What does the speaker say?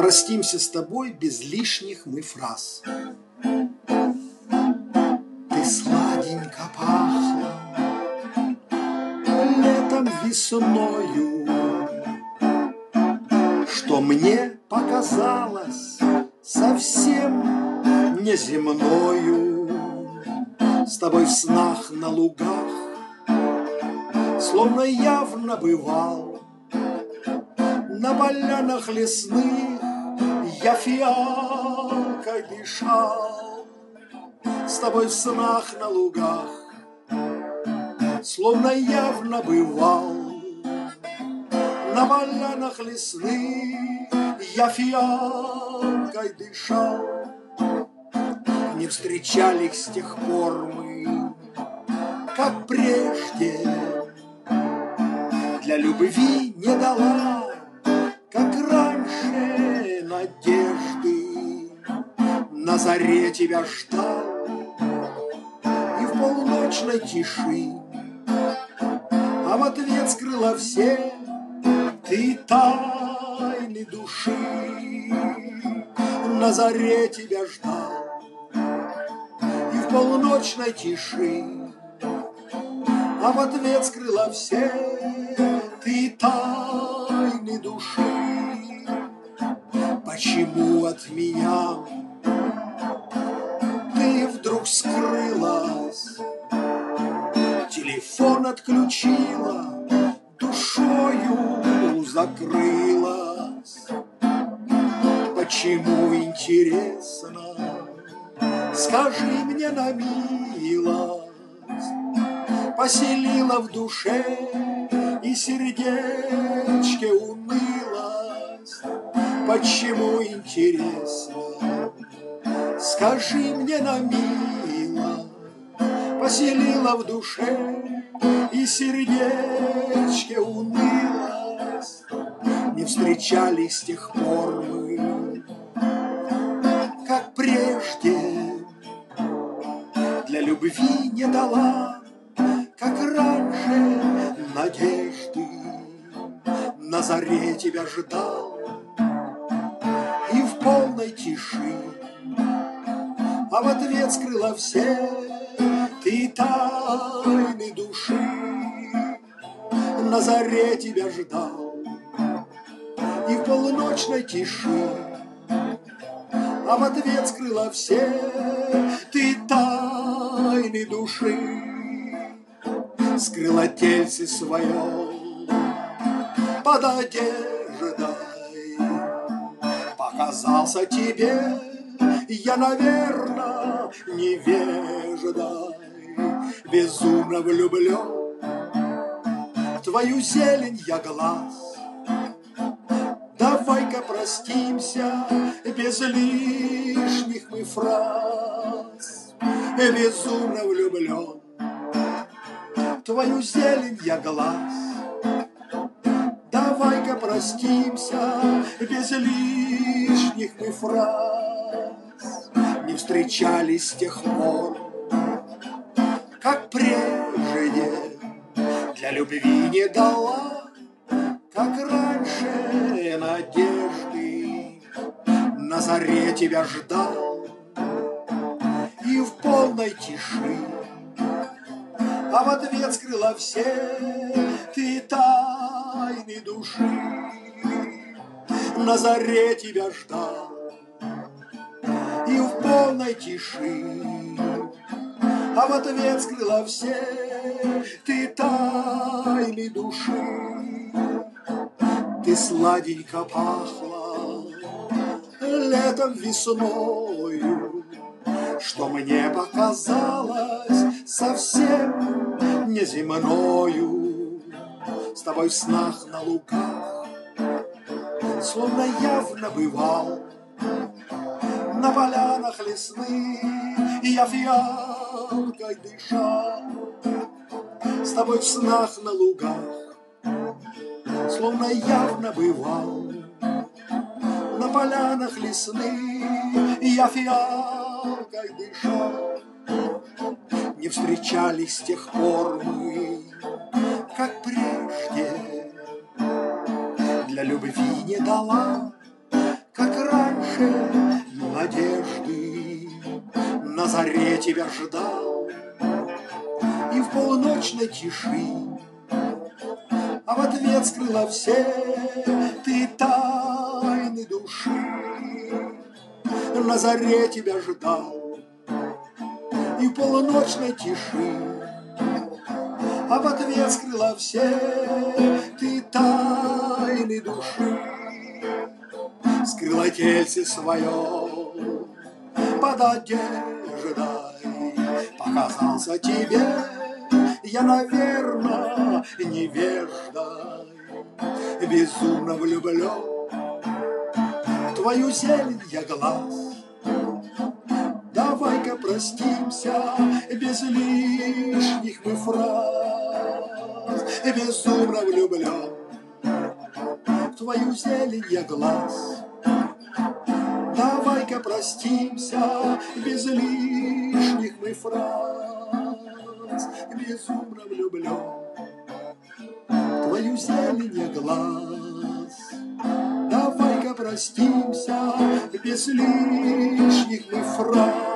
Простимся с тобой без лишних мы фраз. Ты сладенько пахла летом, весною, что мне показалось совсем неземною. С тобой в снах на лугах словно явно бывал, на полянах лесных я фиалкой дышал. С тобой в снах на лугах словно явно бывал, на полянах лесных я фиалкой дышал. Не встречались с тех пор мы, как прежде, для любви не дала, как раньше, надежды. На заре тебя ждал и в полночной тиши, а в ответ скрыла все ты тайны души. На заре тебя ждал и в полночной тиши, а в ответ скрыла все ты тайны души. Почему от меня ты вдруг скрылась, телефон отключила, душою закрылась? Почему, интересно, скажи мне на милость, поселила в душе и сердечке унылость? Почему, интересно, скажи мне на милость, поселила в душе и сердечке унылость? Не встречались с тех пор мы, как прежде, для любви не дала, как раньше, надежды. На заре тебя ждал и в полной тиши, а в ответ скрыла все ты тайны души. На заре тебя ждал и в полночной тиши, а в ответ скрыла все ты тайны души. Скрыла тельце свое под одеждой, показался тебе я, наверно, невеждой. Безумно влюблен в твою зелень я глаз. Давай-ка простимся без лишних мы фраз. Безумно влюблен в твою зелень я глаз. Давай-ка простимся без лишних мы фраз. Не встречались с тех пор, как прежде, для любви не дала, как раньше, надежды. На заре тебя ждал и в полной тиши, а в ответ скрыла все ты тайны души. На заре тебя ждал и в полной тиши, а в ответ скрыла все ты тайны души. Ты сладенько пахла летом, весною, что мне показалось совсем неземною. С тобой в снах на лугах словно явно бывал, на полянах лесных я фиалкой дышал. С тобой в снах на лугах словно явно бывал, на полянах лесных я фиалкой дышал. Не встречались с тех пор мы, как прежде, для любви не дала, как как раньше, надежды. На заре тебя ждал, и в полуночной тиши, а в ответ скрыла все ты тайны души. На заре тебя ждал, и в полуночной тиши, а в ответ скрыла все ты тайны души. Скрыла тельце свое под одеждой, показался тебе я, наверно, невеждой. Безумно влюблен в твою зелень я глаз. Давай-ка простимся без лишних мы фраз. Безумно влюблен в твою зелень я глаз. Давай-ка простимся без лишних мы фраз. Безумно влюблен в твою зелень я глаз. Давай-ка простимся без лишних мы фраз.